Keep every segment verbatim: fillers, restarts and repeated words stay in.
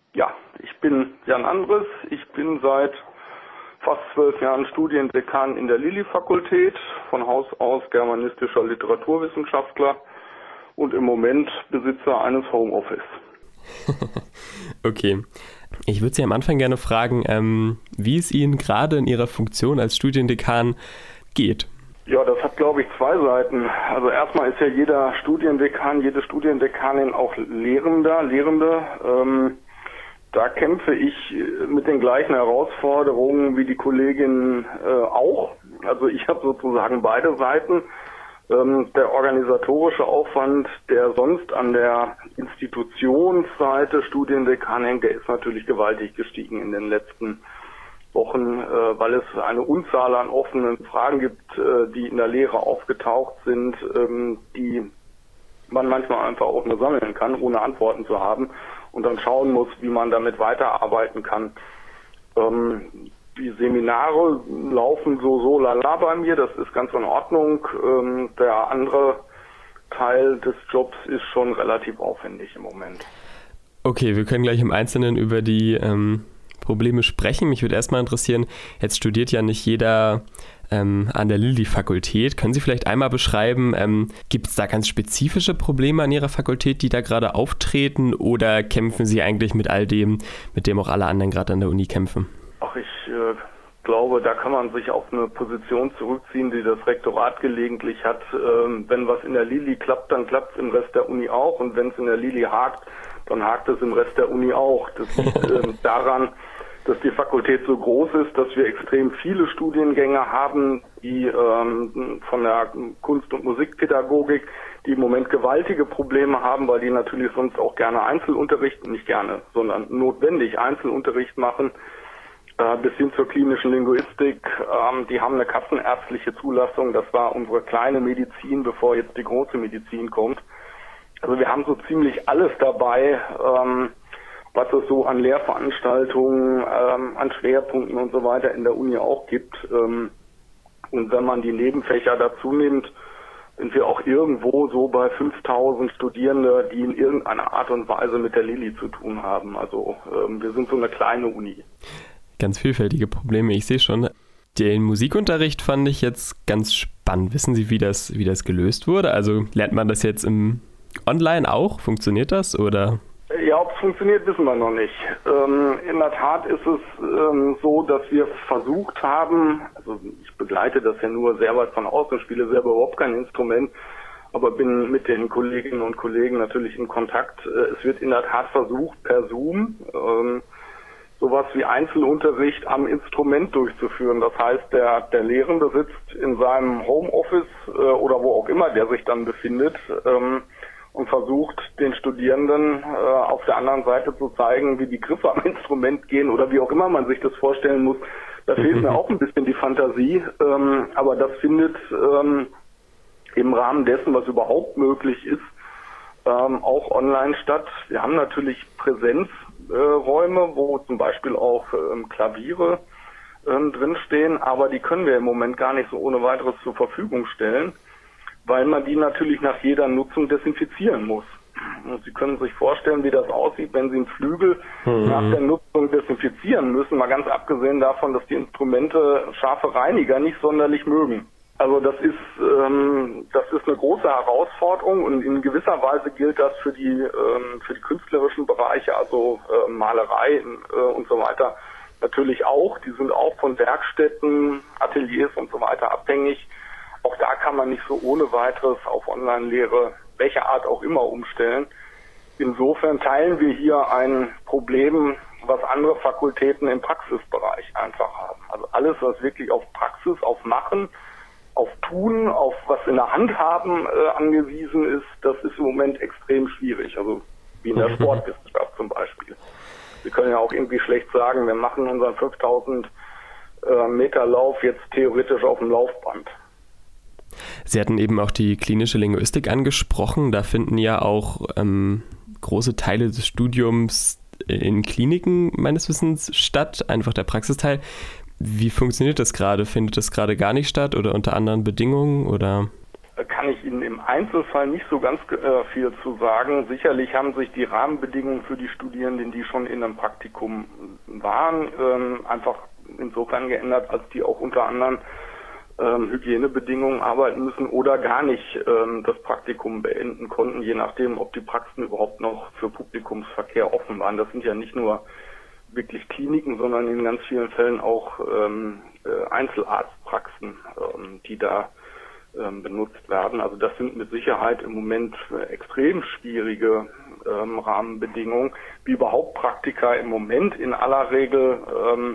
Ja, ich bin Jan Andres. Ich bin seit fast zwölf Jahren Studiendekan in der Lilly-Fakultät, von Haus aus germanistischer Literaturwissenschaftler und im Moment Besitzer eines Homeoffice. Okay. Ich würde Sie am Anfang gerne fragen, ähm, wie es Ihnen gerade in Ihrer Funktion als Studiendekan geht. Ja, das hat, glaube ich, zwei Seiten. Also erstmal ist ja jeder Studiendekan, jede Studiendekanin auch Lehrender, Lehrende. Ähm, da kämpfe ich mit den gleichen Herausforderungen wie die Kolleginnen äh, auch. Also ich habe sozusagen beide Seiten. Ähm, der organisatorische Aufwand, der sonst an der Institutionsseite Studiendekan hängt, der ist natürlich gewaltig gestiegen in den letzten Wochen, äh, weil es eine Unzahl an offenen Fragen gibt, äh, die in der Lehre aufgetaucht sind, ähm, die man manchmal einfach auch nur sammeln kann, ohne Antworten zu haben und dann schauen muss, wie man damit weiterarbeiten kann. Ähm, die Seminare laufen so so lala bei mir, das ist ganz in Ordnung. Ähm, der andere Teil des Jobs ist schon relativ aufwendig im Moment. Okay, wir können gleich im Einzelnen über die ähm Probleme sprechen. Mich würde erstmal interessieren, jetzt studiert ja nicht jeder ähm, an der Lilly-Fakultät. Können Sie vielleicht einmal beschreiben, ähm, gibt es da ganz spezifische Probleme an Ihrer Fakultät, die da gerade auftreten, oder kämpfen Sie eigentlich mit all dem, mit dem auch alle anderen gerade an der Uni kämpfen? Ach, ich äh, glaube, da kann man sich auf eine Position zurückziehen, die das Rektorat gelegentlich hat. Ähm, wenn was in der Lilly klappt, dann klappt es im Rest der Uni auch, und wenn es in der Lilly hakt, dann hakt es im Rest der Uni auch. Das liegt ähm, daran, dass die Fakultät so groß ist, dass wir extrem viele Studiengänge haben, die ähm, von der Kunst- und Musikpädagogik, die im Moment gewaltige Probleme haben, weil die natürlich sonst auch gerne Einzelunterricht, nicht gerne, sondern notwendig Einzelunterricht machen, äh, bis hin zur klinischen Linguistik. Ähm, die haben eine kassenärztliche Zulassung, das war unsere kleine Medizin, bevor jetzt die große Medizin kommt. Also wir haben so ziemlich alles dabei, ähm, was es so an Lehrveranstaltungen, ähm, an Schwerpunkten und so weiter in der Uni auch gibt. Ähm, und wenn man die Nebenfächer dazu nimmt, sind wir auch irgendwo so bei fünftausend Studierende, die in irgendeiner Art und Weise mit der Lilly zu tun haben. Also ähm, wir sind so eine kleine Uni. Ganz vielfältige Probleme, ich sehe schon. Den Musikunterricht fand ich jetzt ganz spannend. Wissen Sie, wie das, wie das gelöst wurde? Also lernt man das jetzt im Online auch? Funktioniert das, oder? Ja, ob es funktioniert, wissen wir noch nicht. Ähm, in der Tat ist es ähm, so, dass wir versucht haben, also ich begleite das ja nur sehr weit von außen, spiele selber überhaupt kein Instrument, aber bin mit den Kolleginnen und Kollegen natürlich in Kontakt. Äh, es wird in der Tat versucht, per Zoom ähm, sowas wie Einzelunterricht am Instrument durchzuführen. Das heißt, der, der Lehrende sitzt in seinem Homeoffice äh, oder wo auch immer der sich dann befindet, ähm, und versucht, den Studierenden äh, auf der anderen Seite zu zeigen, wie die Griffe am Instrument gehen oder wie auch immer man sich das vorstellen muss. Da fehlt mir auch ein bisschen die Fantasie, ähm, aber das findet ähm, im Rahmen dessen, was überhaupt möglich ist, ähm, auch online statt. Wir haben natürlich Präsenzräume, äh, wo zum Beispiel auch ähm, Klaviere ähm, drinstehen, aber die können wir im Moment gar nicht so ohne weiteres zur Verfügung stellen, weil man die natürlich nach jeder Nutzung desinfizieren muss. Und Sie können sich vorstellen, wie das aussieht, wenn Sie einen Flügel mhm. nach der Nutzung desinfizieren müssen, mal ganz abgesehen davon, dass die Instrumente scharfe Reiniger nicht sonderlich mögen. Also das ist ähm, das ist eine große Herausforderung, und in gewisser Weise gilt das für die ähm, für die künstlerischen Bereiche, also äh, Malerei äh, und so weiter natürlich auch. Die sind auch von Werkstätten, Ateliers und so weiter abhängig. Auch da kann man nicht so ohne weiteres auf Online-Lehre, welcher Art auch immer, umstellen. Insofern teilen wir hier ein Problem, was andere Fakultäten im Praxisbereich einfach haben. Also alles, was wirklich auf Praxis, auf Machen, auf Tun, auf was in der Hand haben äh, angewiesen ist, das ist im Moment extrem schwierig. Also wie in der Sportwissenschaft zum Beispiel. Wir können ja auch irgendwie schlecht sagen, wir machen unseren fünftausend äh, Meter Lauf jetzt theoretisch auf dem Laufband. Sie hatten eben auch die klinische Linguistik angesprochen. Da finden ja auch ähm, große Teile des Studiums in Kliniken meines Wissens statt, einfach der Praxisteil. Wie funktioniert das gerade? Findet das gerade gar nicht statt oder unter anderen Bedingungen? Oder? kann ich Ihnen im Einzelfall nicht so ganz äh, viel zu sagen. Sicherlich haben sich die Rahmenbedingungen für die Studierenden, die schon in einem Praktikum waren, ähm, einfach insofern geändert, als die auch unter anderem ähm, Hygienebedingungen arbeiten müssen oder gar nicht ähm, das Praktikum beenden konnten, je nachdem, ob die Praxen überhaupt noch für Publikumsverkehr offen waren. Das sind ja nicht nur wirklich Kliniken, sondern in ganz vielen Fällen auch ähm, äh, Einzelarztpraxen, ähm, die da ähm, benutzt werden. Also das sind mit Sicherheit im Moment äh, extrem schwierige ähm, Rahmenbedingungen, wie überhaupt Praktika im Moment in aller Regel ähm,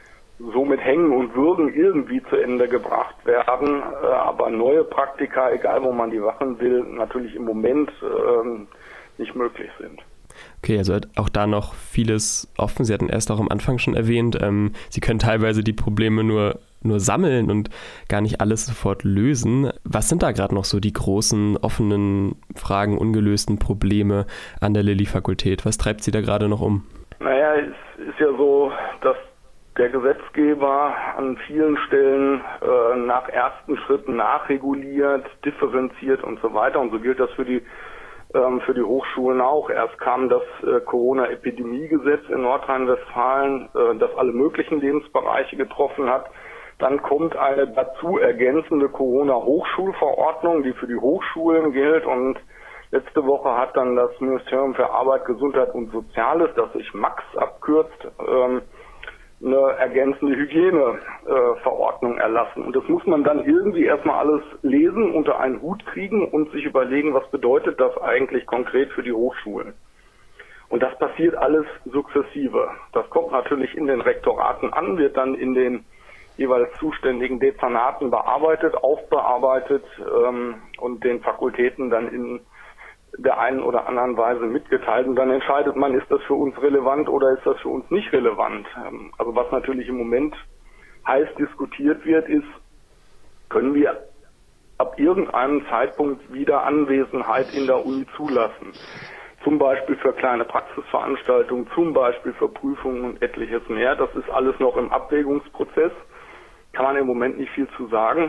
so mit Hängen und Würgen irgendwie zu Ende gebracht werden. Äh, aber neue Praktika, egal wo man die machen will, natürlich im Moment ähm, nicht möglich sind. Okay, also auch da noch vieles offen. Sie hatten erst auch am Anfang schon erwähnt, ähm, Sie können teilweise die Probleme nur, nur sammeln und gar nicht alles sofort lösen. Was sind da gerade noch so die großen, offenen Fragen, ungelösten Probleme an der Lilly-Fakultät? Was treibt Sie da gerade noch um? Naja, es ist ja so, dass der Gesetzgeber an vielen Stellen äh, nach ersten Schritten nachreguliert, differenziert und so weiter. Und so gilt das für die für die Hochschulen auch. Erst kam das äh, Corona-Epidemie-Gesetz in Nordrhein-Westfalen, äh, das alle möglichen Lebensbereiche getroffen hat. Dann kommt eine dazu ergänzende Corona-Hochschulverordnung, die für die Hochschulen gilt. Und letzte Woche hat dann das Ministerium für Arbeit, Gesundheit und Soziales, das sich MAX abkürzt, ähm, eine ergänzende Hygieneverordnung äh, erlassen. Und das muss man dann irgendwie erstmal alles lesen, unter einen Hut kriegen und sich überlegen, was bedeutet das eigentlich konkret für die Hochschulen. Und das passiert alles sukzessive. Das kommt natürlich in den Rektoraten an, wird dann in den jeweils zuständigen Dezernaten bearbeitet, aufbearbeitet ähm, und den Fakultäten dann in der einen oder anderen Weise mitgeteilt, und dann entscheidet man, ist das für uns relevant oder ist das für uns nicht relevant. Also was natürlich im Moment heiß diskutiert wird, ist, können wir ab irgendeinem Zeitpunkt wieder Anwesenheit in der Uni zulassen. Zum Beispiel für kleine Praxisveranstaltungen, zum Beispiel für Prüfungen und etliches mehr. Das ist alles noch im Abwägungsprozess. Kann man im Moment nicht viel zu sagen.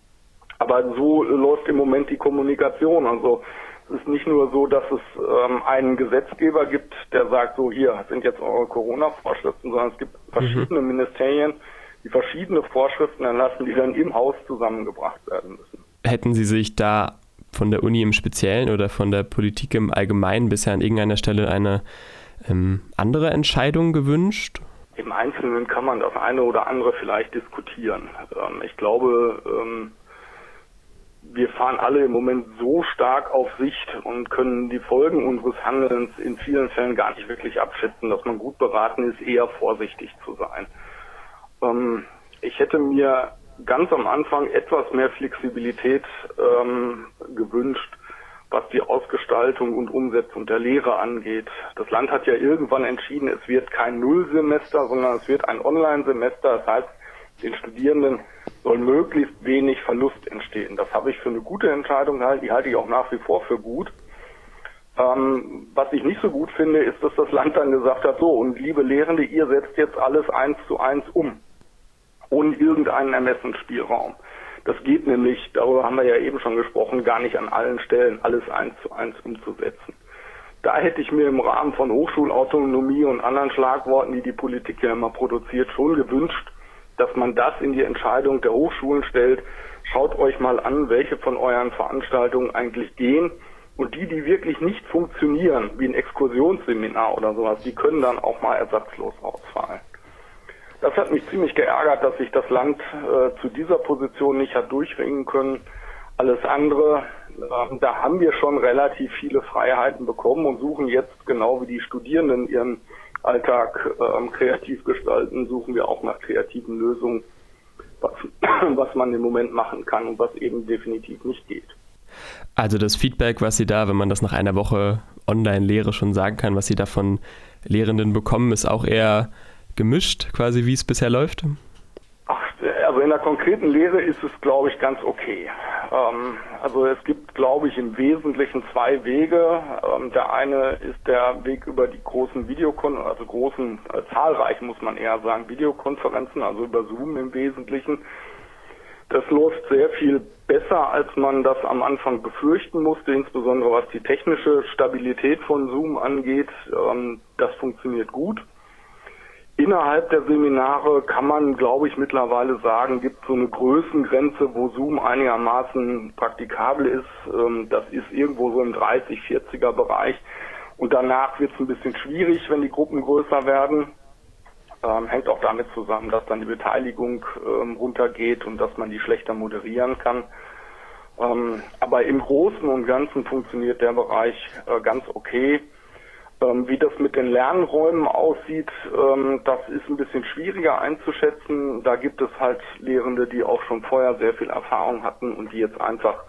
Aber so läuft im Moment die Kommunikation. Also es ist nicht nur so, dass es ähm, einen Gesetzgeber gibt, der sagt, so hier sind jetzt eure Corona-Vorschriften, sondern es gibt verschiedene mhm. Ministerien, die verschiedene Vorschriften erlassen, die dann im Haus zusammengebracht werden müssen. Hätten Sie sich da von der Uni im Speziellen oder von der Politik im Allgemeinen bisher an irgendeiner Stelle eine ähm, andere Entscheidung gewünscht? Im Einzelnen kann man das eine oder andere vielleicht diskutieren. Ähm, ich glaube, ähm, wir fahren alle im Moment so stark auf Sicht und können die Folgen unseres Handelns in vielen Fällen gar nicht wirklich abschätzen, dass man gut beraten ist, eher vorsichtig zu sein. Ähm, ich hätte mir ganz am Anfang etwas mehr Flexibilität ähm, gewünscht, was die Ausgestaltung und Umsetzung der Lehre angeht. Das Land hat ja irgendwann entschieden, es wird kein Nullsemester, sondern es wird ein Online-Semester. Das heißt, den Studierenden soll möglichst wenig Verlust entstehen. Das habe ich für eine gute Entscheidung gehalten, die halte ich auch nach wie vor für gut. Ähm, was ich nicht so gut finde, ist, dass das Land dann gesagt hat, so, und liebe Lehrende, ihr setzt jetzt alles eins zu eins um, ohne irgendeinen Ermessensspielraum. Das geht nämlich, darüber haben wir ja eben schon gesprochen, gar nicht an allen Stellen alles eins zu eins umzusetzen. Da hätte ich mir im Rahmen von Hochschulautonomie und anderen Schlagworten, die die Politik ja immer produziert, schon gewünscht, dass man das in die Entscheidung der Hochschulen stellt. Schaut euch mal an, welche von euren Veranstaltungen eigentlich gehen. Und die, die wirklich nicht funktionieren, wie ein Exkursionsseminar oder sowas, die können dann auch mal ersatzlos ausfallen. Das hat mich ziemlich geärgert, dass sich das Land äh, zu dieser Position nicht hat durchringen können. Alles andere, äh, da haben wir schon relativ viele Freiheiten bekommen und suchen jetzt, genau wie die Studierenden ihren Alltag ähm, kreativ gestalten, suchen wir auch nach kreativen Lösungen, was, was man im Moment machen kann und was eben definitiv nicht geht. Also das Feedback, was Sie da, wenn man das nach einer Woche Online-Lehre schon sagen kann, was Sie da von Lehrenden bekommen, ist auch eher gemischt, quasi wie es bisher läuft? Ach, also in der konkreten Lehre ist es, glaube ich, ganz okay. Ähm, also es gibt, glaube ich, im Wesentlichen zwei Wege. Ähm, der eine ist der Weg über die großen Videokonferenzen, also großen, äh, zahlreichen muss man eher sagen, Videokonferenzen, also über Zoom im Wesentlichen. Das läuft sehr viel besser, als man das am Anfang befürchten musste, insbesondere was die technische Stabilität von Zoom angeht. Das funktioniert gut. Innerhalb der Seminare kann man, glaube ich, mittlerweile sagen, gibt es so eine Größengrenze, wo Zoom einigermaßen praktikabel ist. Das ist irgendwo so im dreißig, vierziger Bereich. Und danach wird es ein bisschen schwierig, wenn die Gruppen größer werden. Ähm, hängt auch damit zusammen, dass dann die Beteiligung ähm, runtergeht und dass man die schlechter moderieren kann. Ähm, aber im Großen und Ganzen funktioniert der Bereich äh, ganz okay. Ähm, wie das mit den Lernräumen aussieht, ähm, das ist ein bisschen schwieriger einzuschätzen. Da gibt es halt Lehrende, die auch schon vorher sehr viel Erfahrung hatten und die jetzt einfach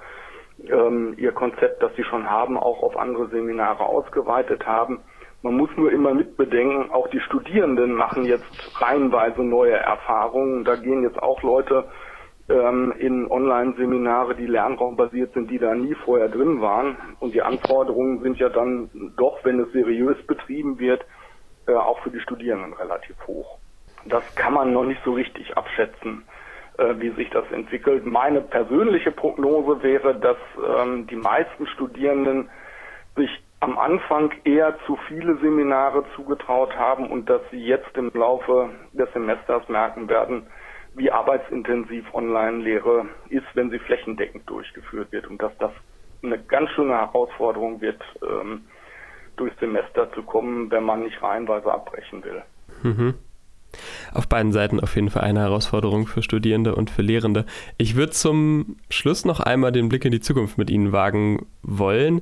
ähm, ihr Konzept, das sie schon haben, auch auf andere Seminare ausgeweitet haben. Man muss nur immer mitbedenken, auch die Studierenden machen jetzt reihenweise neue Erfahrungen. Da gehen jetzt auch Leute ähm, in Online-Seminare, die lernraumbasiert sind, die da nie vorher drin waren. Und die Anforderungen sind ja dann doch, wenn es seriös betrieben wird, äh, auch für die Studierenden relativ hoch. Das kann man noch nicht so richtig abschätzen, äh, wie sich das entwickelt. Meine persönliche Prognose wäre, dass ähm, die meisten Studierenden sich am Anfang eher zu viele Seminare zugetraut haben und dass sie jetzt im Laufe des Semesters merken werden, wie arbeitsintensiv Online-Lehre ist, wenn sie flächendeckend durchgeführt wird und dass das eine ganz schöne Herausforderung wird, ähm, durchs Semester zu kommen, wenn man nicht reihenweise abbrechen will. Mhm. Auf beiden Seiten auf jeden Fall eine Herausforderung für Studierende und für Lehrende. Ich würde zum Schluss noch einmal den Blick in die Zukunft mit Ihnen wagen wollen.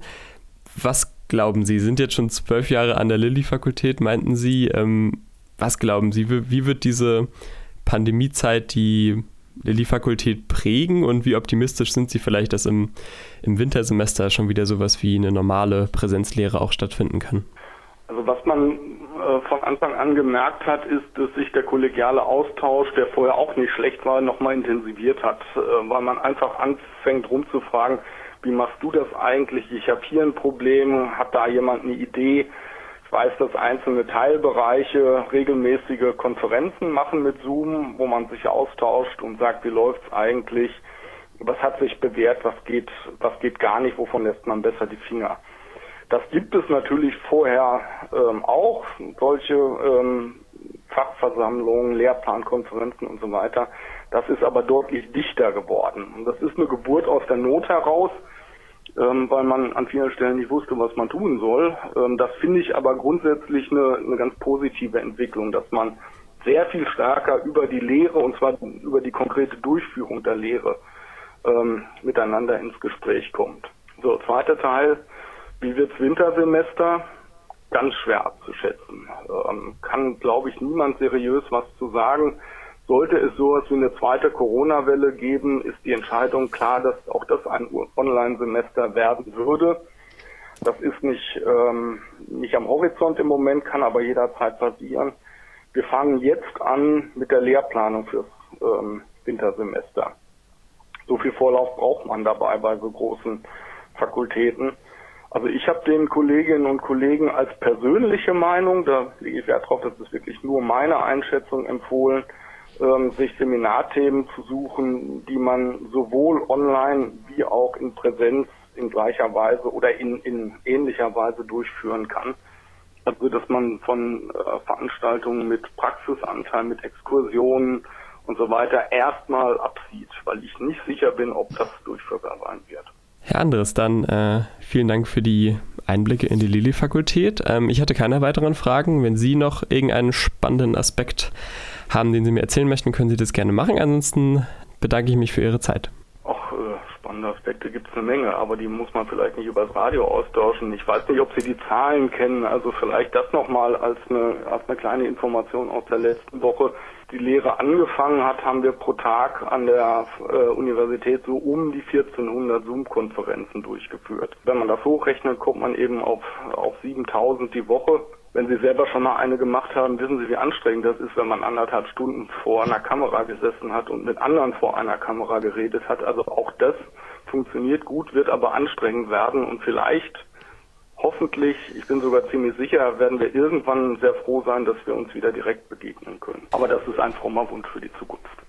Was glauben Sie? Sie sind jetzt schon zwölf Jahre an der Lilly-Fakultät, meinten Sie. Ähm, was glauben Sie? Wie, wie wird diese Pandemiezeit die Lilly-Fakultät prägen und wie optimistisch sind Sie vielleicht, dass im, im Wintersemester schon wieder sowas wie eine normale Präsenzlehre auch stattfinden kann? Also was man äh, von Anfang an gemerkt hat, ist, dass sich der kollegiale Austausch, der vorher auch nicht schlecht war, nochmal intensiviert hat, äh, weil man einfach anfängt rumzufragen, wie machst du das eigentlich? Ich habe hier ein Problem, hat da jemand eine Idee? Ich weiß, dass einzelne Teilbereiche regelmäßige Konferenzen machen mit Zoom, wo man sich austauscht und sagt, wie läuft's eigentlich? Was hat sich bewährt? Was geht, was geht gar nicht? Wovon lässt man besser die Finger? Das gibt es natürlich vorher ähm, auch, solche ähm, Fachversammlungen, Lehrplankonferenzen und so weiter. Das ist aber deutlich dichter geworden. Und das ist eine Geburt aus der Not heraus, ähm, weil man an vielen Stellen nicht wusste, was man tun soll. Ähm, das finde ich aber grundsätzlich eine, eine ganz positive Entwicklung, dass man sehr viel stärker über die Lehre, und zwar über die konkrete Durchführung der Lehre, ähm, miteinander ins Gespräch kommt. So, zweiter Teil. Wie wird's Wintersemester? Ganz schwer abzuschätzen. Ähm, kann, glaube ich, niemand seriös was zu sagen. Sollte es sowas wie eine zweite Corona-Welle geben, ist die Entscheidung klar, dass auch das ein Online-Semester werden würde. Das ist nicht, ähm, nicht am Horizont im Moment, kann aber jederzeit passieren. Wir fangen jetzt an mit der Lehrplanung fürs ähm, Wintersemester. So viel Vorlauf braucht man dabei bei so großen Fakultäten. Also ich habe den Kolleginnen und Kollegen als persönliche Meinung, da lege ich Wert drauf, das ist wirklich nur meine Einschätzung, empfohlen, ähm, sich Seminarthemen zu suchen, die man sowohl online wie auch in Präsenz in gleicher Weise oder in, in ähnlicher Weise durchführen kann. Also dass man von äh, Veranstaltungen mit Praxisanteil, mit Exkursionen und so weiter erstmal absieht, weil ich nicht sicher bin, ob das durchführbar sein wird. Herr Andres, dann äh, vielen Dank für die Einblicke in die Lilly-Fakultät. Ähm, ich hatte keine weiteren Fragen. Wenn Sie noch irgendeinen spannenden Aspekt haben, den Sie mir erzählen möchten, können Sie das gerne machen. Ansonsten bedanke ich mich für Ihre Zeit. Ach, äh, spannende Aspekte gibt es eine Menge, aber die muss man vielleicht nicht übers Radio austauschen. Ich weiß nicht, ob Sie die Zahlen kennen, also vielleicht das nochmal als eine, als eine kleine Information aus der letzten Woche. Die Lehre angefangen hat, haben wir pro Tag an der äh, Universität so um die vierzehnhundert Zoom-Konferenzen durchgeführt. Wenn man das hochrechnet, kommt man eben auf, auf siebentausend die Woche. Wenn Sie selber schon mal eine gemacht haben, wissen Sie, wie anstrengend das ist, wenn man anderthalb Stunden vor einer Kamera gesessen hat und mit anderen vor einer Kamera geredet hat. Also auch das funktioniert gut, wird aber anstrengend werden und vielleicht, hoffentlich, ich bin sogar ziemlich sicher, werden wir irgendwann sehr froh sein, dass wir uns wieder direkt begegnen können. Aber das ist ein frommer Wunsch für die Zukunft.